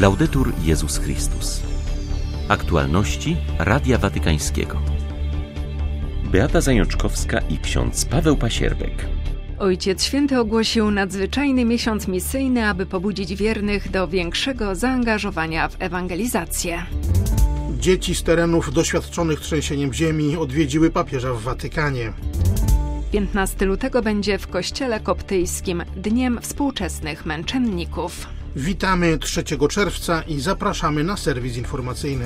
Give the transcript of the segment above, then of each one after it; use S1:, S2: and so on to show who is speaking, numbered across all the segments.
S1: Laudetur Jezus Chrystus. Aktualności Radia Watykańskiego. Beata Zajączkowska i ksiądz Paweł Pasierbek.
S2: Ojciec Święty ogłosił nadzwyczajny miesiąc misyjny, aby pobudzić wiernych do większego zaangażowania w ewangelizację.
S3: Dzieci z terenów doświadczonych trzęsieniem ziemi odwiedziły papieża w Watykanie.
S2: 15 lutego będzie w kościele koptyjskim Dniem Współczesnych Męczenników.
S3: Witamy 3 czerwca i zapraszamy na serwis informacyjny.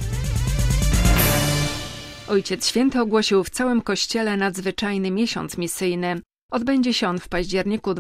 S2: Ojciec Święty ogłosił w całym kościele nadzwyczajny miesiąc misyjny. Odbędzie się on w październiku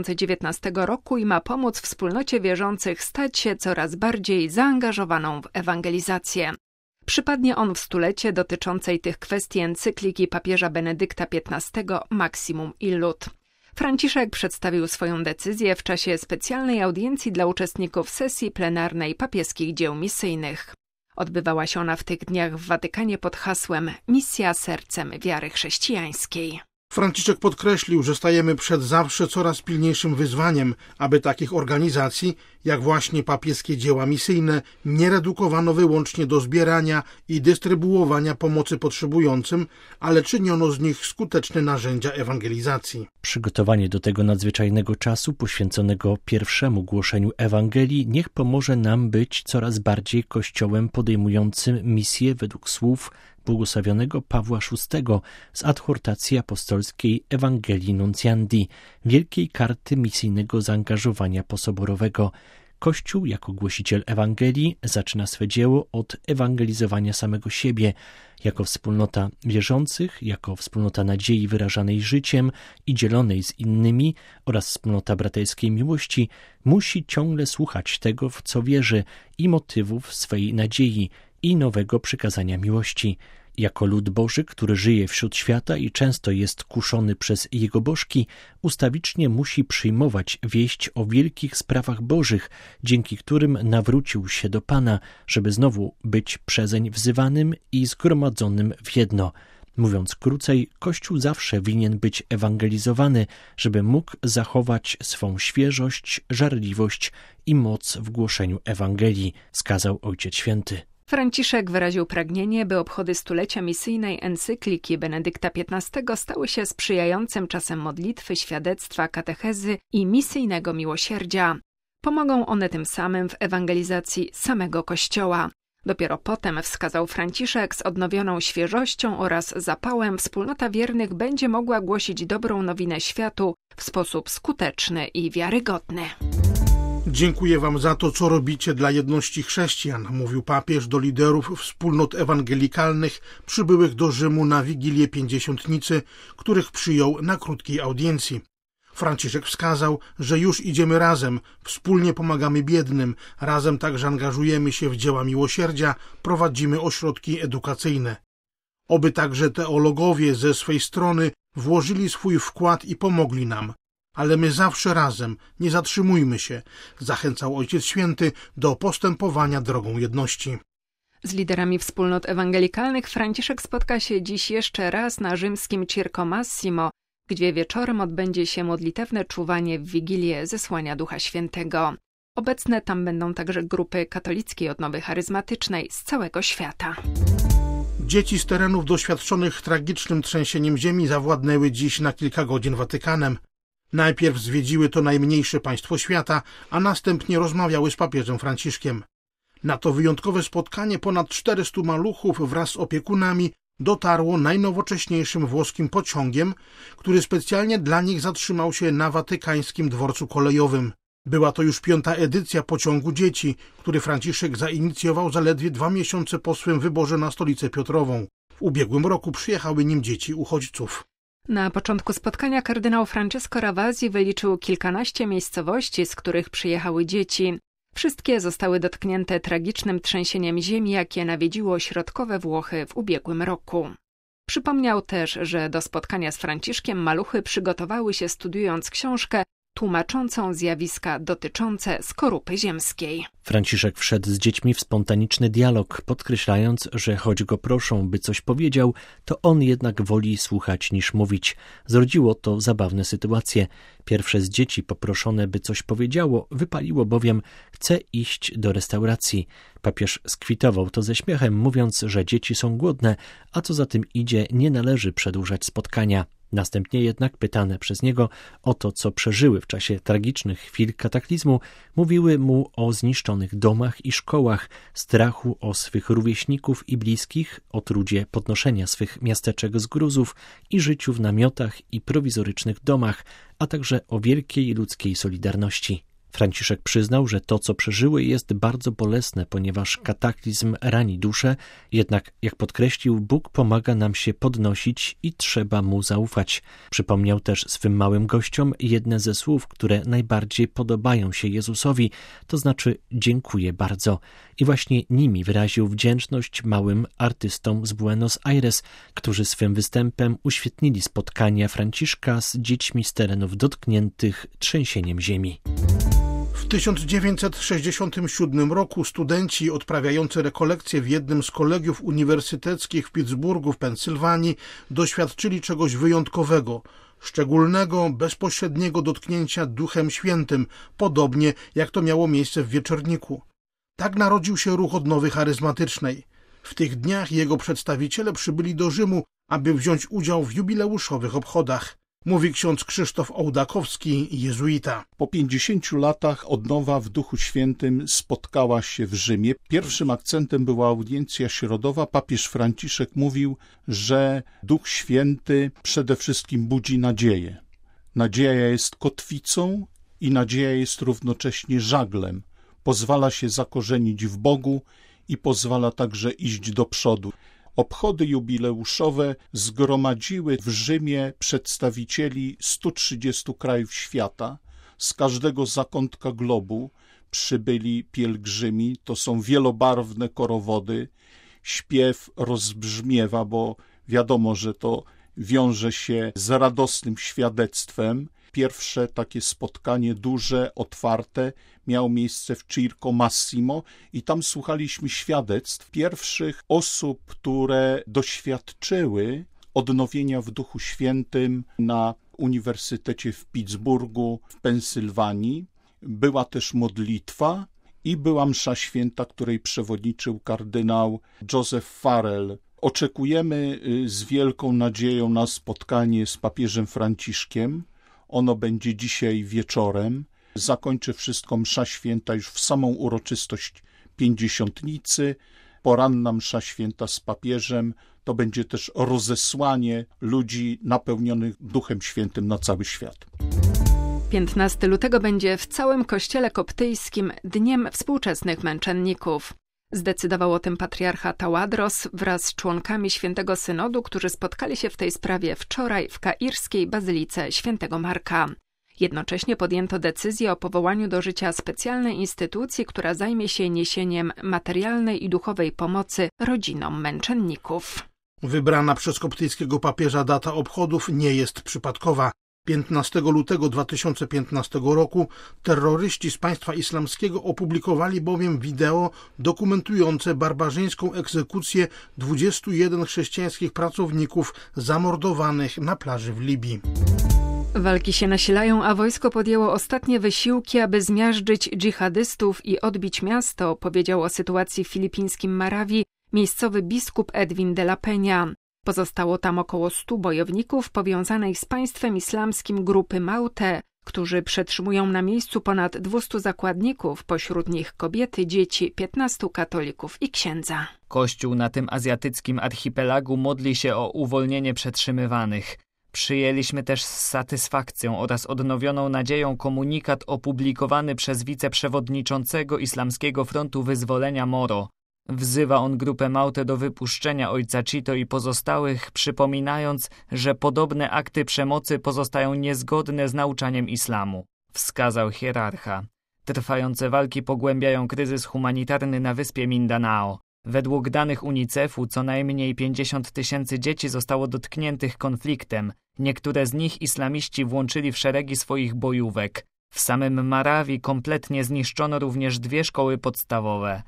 S2: 2019 roku i ma pomóc wspólnocie wierzących stać się coraz bardziej zaangażowaną w ewangelizację. Przypadnie on w stulecie dotyczącej tych kwestii encykliki papieża Benedykta XV Maximum Illud. Franciszek przedstawił swoją decyzję w czasie specjalnej audiencji dla uczestników sesji plenarnej papieskich dzieł misyjnych. Odbywała się ona w tych dniach w Watykanie pod hasłem Misja sercem wiary chrześcijańskiej.
S3: Franciszek podkreślił, że stajemy przed zawsze coraz pilniejszym wyzwaniem, aby takich organizacji, jak właśnie papieskie dzieła misyjne, nie redukowano wyłącznie do zbierania i dystrybuowania pomocy potrzebującym, ale czyniono z nich skuteczne narzędzia ewangelizacji.
S4: Przygotowanie do tego nadzwyczajnego czasu poświęconego pierwszemu głoszeniu Ewangelii niech pomoże nam być coraz bardziej Kościołem podejmującym misję według słów błogosławionego Pawła VI z adhortacji apostolskiej Ewangelii Nunciandi, wielkiej karty misyjnego zaangażowania posoborowego. Kościół jako głosiciel Ewangelii zaczyna swe dzieło od ewangelizowania samego siebie, jako wspólnota wierzących, jako wspólnota nadziei wyrażanej życiem i dzielonej z innymi oraz wspólnota braterskiej miłości, musi ciągle słuchać tego, w co wierzy i motywów swej nadziei i nowego przykazania miłości. Jako lud Boży, który żyje wśród świata i często jest kuszony przez jego bożki, ustawicznie musi przyjmować wieść o wielkich sprawach bożych, dzięki którym nawrócił się do Pana, żeby znowu być przezeń wzywanym i zgromadzonym w jedno. Mówiąc krócej, Kościół zawsze winien być ewangelizowany, żeby mógł zachować swą świeżość, żarliwość i moc w głoszeniu Ewangelii, wskazał Ojciec Święty.
S2: Franciszek wyraził pragnienie, by obchody stulecia misyjnej encykliki Benedykta XV stały się sprzyjającym czasem modlitwy, świadectwa, katechezy i misyjnego miłosierdzia. Pomogą one tym samym w ewangelizacji samego Kościoła. Dopiero potem, wskazał Franciszek, z odnowioną świeżością oraz zapałem wspólnota wiernych będzie mogła głosić dobrą nowinę światu w sposób skuteczny i wiarygodny.
S3: Dziękuję wam za to, co robicie dla jedności chrześcijan, mówił papież do liderów wspólnot ewangelikalnych przybyłych do Rzymu na Wigilię Pięćdziesiątnicy, których przyjął na krótkiej audiencji. Franciszek wskazał, że już idziemy razem, wspólnie pomagamy biednym, razem także angażujemy się w dzieła miłosierdzia, prowadzimy ośrodki edukacyjne. Oby także teologowie ze swej strony włożyli swój wkład i pomogli nam. Ale my zawsze razem, nie zatrzymujmy się, zachęcał Ojciec Święty do postępowania drogą jedności.
S2: Z liderami wspólnot ewangelikalnych Franciszek spotka się dziś jeszcze raz na rzymskim Circo Massimo, gdzie wieczorem odbędzie się modlitewne czuwanie w Wigilię zesłania Ducha Świętego. Obecne tam będą także grupy katolickiej odnowy charyzmatycznej z całego świata.
S3: Dzieci z terenów doświadczonych tragicznym trzęsieniem ziemi zawładnęły dziś na kilka godzin Watykanem. Najpierw zwiedziły to najmniejsze państwo świata, a następnie rozmawiały z papieżem Franciszkiem. Na to wyjątkowe spotkanie ponad 400 maluchów wraz z opiekunami dotarło najnowocześniejszym włoskim pociągiem, który specjalnie dla nich zatrzymał się na watykańskim dworcu kolejowym. Była to już 5. edycja pociągu dzieci, który Franciszek zainicjował zaledwie 2 miesiące po swym wyborze na stolicę Piotrową. W ubiegłym roku przyjechały nim dzieci uchodźców.
S2: Na początku spotkania kardynał Francesco Ravasi wyliczył kilkanaście miejscowości, z których przyjechały dzieci. Wszystkie zostały dotknięte tragicznym trzęsieniem ziemi, jakie nawiedziło środkowe Włochy w ubiegłym roku. Przypomniał też, że do spotkania z Franciszkiem maluchy przygotowały się studiując książkę tłumaczącą zjawiska dotyczące skorupy ziemskiej.
S4: Franciszek wszedł z dziećmi w spontaniczny dialog, podkreślając, że choć go proszą, by coś powiedział, to on jednak woli słuchać niż mówić. Zrodziło to zabawne sytuacje. Pierwsze z dzieci poproszone, by coś powiedziało, wypaliło bowiem: chce iść do restauracji. Papież skwitował to ze śmiechem, mówiąc, że dzieci są głodne, a co za tym idzie, nie należy przedłużać spotkania. Następnie jednak pytane przez niego o to, co przeżyły w czasie tragicznych chwil kataklizmu, mówiły mu o zniszczonych domach i szkołach, strachu o swych rówieśników i bliskich, o trudzie podnoszenia swych miasteczek z gruzów i życiu w namiotach i prowizorycznych domach, a także o wielkiej ludzkiej solidarności. Franciszek przyznał, że to, co przeżyły, jest bardzo bolesne, ponieważ kataklizm rani duszę, jednak, jak podkreślił, Bóg pomaga nam się podnosić i trzeba Mu zaufać. Przypomniał też swym małym gościom jedne ze słów, które najbardziej podobają się Jezusowi, to znaczy dziękuję bardzo. I właśnie nimi wyraził wdzięczność małym artystom z Buenos Aires, którzy swym występem uświetnili spotkania Franciszka z dziećmi z terenów dotkniętych trzęsieniem ziemi.
S3: W 1967 roku studenci odprawiający rekolekcje w jednym z kolegiów uniwersyteckich w Pittsburghu w Pensylwanii doświadczyli czegoś wyjątkowego, szczególnego, bezpośredniego dotknięcia Duchem Świętym, podobnie jak to miało miejsce w Wieczorniku. Tak narodził się ruch odnowy charyzmatycznej. W tych dniach jego przedstawiciele przybyli do Rzymu, aby wziąć udział w jubileuszowych obchodach. Mówi ksiądz Krzysztof Ołdakowski, jezuita.
S5: Po 50 latach odnowa w Duchu Świętym spotkała się w Rzymie. Pierwszym akcentem była audiencja środowa. Papież Franciszek mówił, że Duch Święty przede wszystkim budzi nadzieję. Nadzieja jest kotwicą i nadzieja jest równocześnie żaglem. Pozwala się zakorzenić w Bogu i pozwala także iść do przodu. Obchody jubileuszowe zgromadziły w Rzymie przedstawicieli 130 krajów świata. Z każdego zakątka globu przybyli pielgrzymi. To są wielobarwne korowody. Śpiew rozbrzmiewa, bo wiadomo, że to wiąże się z radosnym świadectwem. Pierwsze takie spotkanie duże, otwarte, miało miejsce w Circo Massimo i tam słuchaliśmy świadectw pierwszych osób, które doświadczyły odnowienia w Duchu Świętym na Uniwersytecie w Pittsburghu w Pensylwanii. Była też modlitwa i była msza święta, której przewodniczył kardynał Joseph Farrell. Oczekujemy z wielką nadzieją na spotkanie z papieżem Franciszkiem. Ono będzie dzisiaj wieczorem. Zakończy wszystko msza święta już w samą uroczystość pięćdziesiątnicy. Poranna msza święta z papieżem. To będzie też rozesłanie ludzi napełnionych Duchem Świętym na cały świat.
S2: 15 lutego będzie w całym kościele koptyjskim Dniem Współczesnych Męczenników. Zdecydował o tym patriarcha Tawadros wraz z członkami Świętego Synodu, którzy spotkali się w tej sprawie wczoraj w kairskiej bazylice Świętego Marka. Jednocześnie podjęto decyzję o powołaniu do życia specjalnej instytucji, która zajmie się niesieniem materialnej i duchowej pomocy rodzinom męczenników.
S3: Wybrana przez koptyjskiego papieża data obchodów nie jest przypadkowa. 15 lutego 2015 roku terroryści z państwa islamskiego opublikowali bowiem wideo dokumentujące barbarzyńską egzekucję 21 chrześcijańskich pracowników zamordowanych na plaży w Libii.
S2: Walki się nasilają, a wojsko podjęło ostatnie wysiłki, aby zmiażdżyć dżihadystów i odbić miasto, powiedział o sytuacji w filipińskim Marawi miejscowy biskup Edwin de la Peña. Pozostało tam około 100 bojowników powiązanych z państwem islamskim grupy Maute, którzy przetrzymują na miejscu ponad 200 zakładników, pośród nich kobiety, dzieci, 15 katolików i księdza.
S6: Kościół na tym azjatyckim archipelagu modli się o uwolnienie przetrzymywanych. Przyjęliśmy też z satysfakcją oraz odnowioną nadzieją komunikat opublikowany przez wiceprzewodniczącego Islamskiego Frontu Wyzwolenia Moro. Wzywa on grupę Maute do wypuszczenia ojca Chito i pozostałych, przypominając, że podobne akty przemocy pozostają niezgodne z nauczaniem islamu, wskazał hierarcha. Trwające walki pogłębiają kryzys humanitarny na wyspie Mindanao. Według danych UNICEF-u co najmniej 50 000 dzieci zostało dotkniętych konfliktem. Niektóre z nich islamiści włączyli w szeregi swoich bojówek. W samym Marawi kompletnie zniszczono również 2 szkoły podstawowe.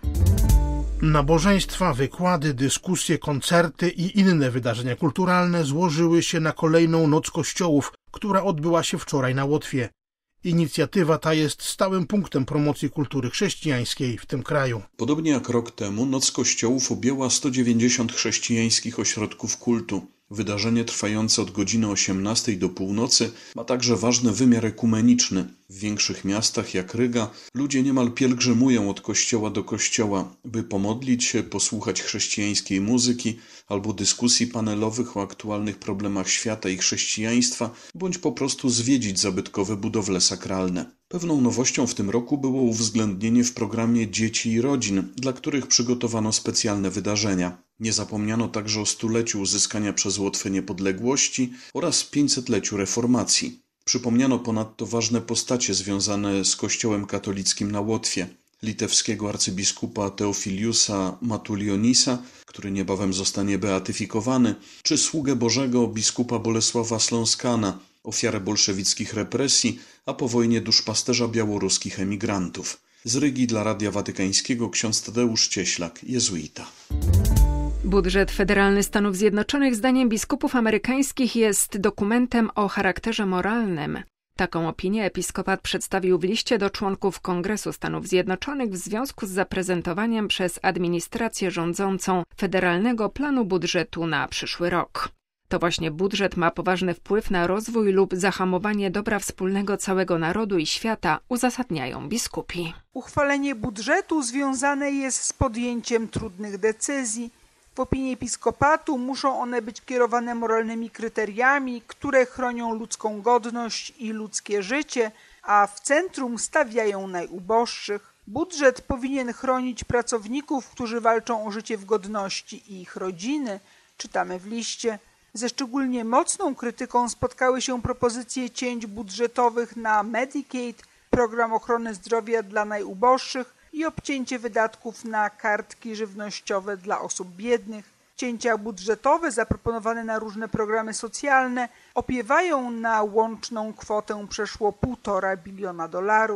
S3: Nabożeństwa, wykłady, dyskusje, koncerty i inne wydarzenia kulturalne złożyły się na kolejną Noc Kościołów, która odbyła się wczoraj na Łotwie. Inicjatywa ta jest stałym punktem promocji kultury chrześcijańskiej w tym kraju.
S7: Podobnie jak rok temu, Noc Kościołów objęła 190 chrześcijańskich ośrodków kultu. Wydarzenie trwające od godziny 18 do północy ma także ważny wymiar ekumeniczny. W większych miastach jak Ryga ludzie niemal pielgrzymują od kościoła do kościoła, by pomodlić się, posłuchać chrześcijańskiej muzyki albo dyskusji panelowych o aktualnych problemach świata i chrześcijaństwa, bądź po prostu zwiedzić zabytkowe budowle sakralne. Pewną nowością w tym roku było uwzględnienie w programie dzieci i rodzin, dla których przygotowano specjalne wydarzenia. Nie zapomniano także o 100-leciu uzyskania przez Łotwę niepodległości oraz 500-leciu reformacji. Przypomniano ponadto ważne postacie związane z Kościołem katolickim na Łotwie. Litewskiego arcybiskupa Teofiliusa Matulionisa, który niebawem zostanie beatyfikowany, czy sługę Bożego biskupa Bolesława Sląskana, ofiarę bolszewickich represji, a po wojnie duszpasterza białoruskich emigrantów. Z Rygi dla Radia Watykańskiego ksiądz Tadeusz Cieślak, jezuita.
S2: Budżet federalny Stanów Zjednoczonych zdaniem biskupów amerykańskich jest dokumentem o charakterze moralnym. Taką opinię episkopat przedstawił w liście do członków Kongresu Stanów Zjednoczonych w związku z zaprezentowaniem przez administrację rządzącą federalnego planu budżetu na przyszły rok. To właśnie budżet ma poważny wpływ na rozwój lub zahamowanie dobra wspólnego całego narodu i świata, uzasadniają biskupi.
S8: Uchwalenie budżetu związane jest z podjęciem trudnych decyzji. W opinii episkopatu muszą one być kierowane moralnymi kryteriami, które chronią ludzką godność i ludzkie życie, a w centrum stawiają najuboższych. Budżet powinien chronić pracowników, którzy walczą o życie w godności i ich rodziny, czytamy w liście. Ze szczególnie mocną krytyką spotkały się propozycje cięć budżetowych na Medicaid, program ochrony zdrowia dla najuboższych i obcięcie wydatków na kartki żywnościowe dla osób biednych. Cięcia budżetowe zaproponowane na różne programy socjalne opiewają na łączną kwotę przeszło $1,5 biliona.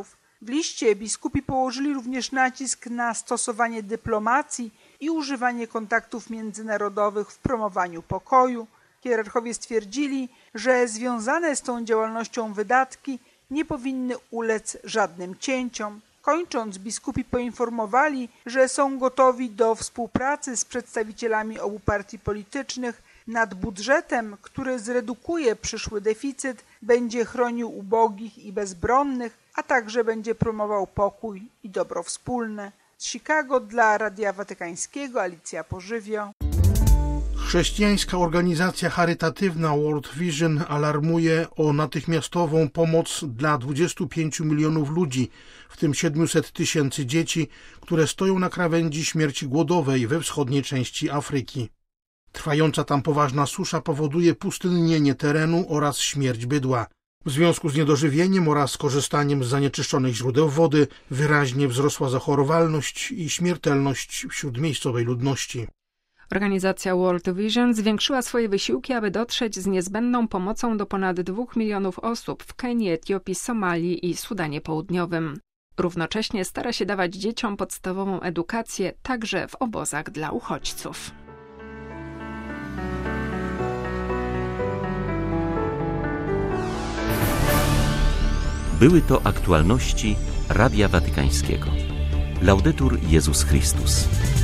S8: W liście biskupi położyli również nacisk na stosowanie dyplomacji i używanie kontaktów międzynarodowych w promowaniu pokoju. Hierarchowie stwierdzili, że związane z tą działalnością wydatki nie powinny ulec żadnym cięciom. Kończąc, biskupi poinformowali, że są gotowi do współpracy z przedstawicielami obu partii politycznych nad budżetem, który zredukuje przyszły deficyt, będzie chronił ubogich i bezbronnych, a także będzie promował pokój i dobro wspólne. Z Chicago dla Radia Watykańskiego Alicja Pożywio.
S3: Chrześcijańska organizacja charytatywna World Vision alarmuje o natychmiastową pomoc dla 25 milionów ludzi, w tym 700 000 dzieci, które stoją na krawędzi śmierci głodowej we wschodniej części Afryki. Trwająca tam poważna susza powoduje pustynnienie terenu oraz śmierć bydła. W związku z niedożywieniem oraz korzystaniem z zanieczyszczonych źródeł wody wyraźnie wzrosła zachorowalność i śmiertelność wśród miejscowej ludności.
S2: Organizacja World Vision zwiększyła swoje wysiłki, aby dotrzeć z niezbędną pomocą do ponad 2 milionów osób w Kenii, Etiopii, Somalii i Sudanie Południowym. Równocześnie stara się dawać dzieciom podstawową edukację także w obozach dla uchodźców.
S1: Były to aktualności Radia Watykańskiego. Laudetur Jezus Chrystus.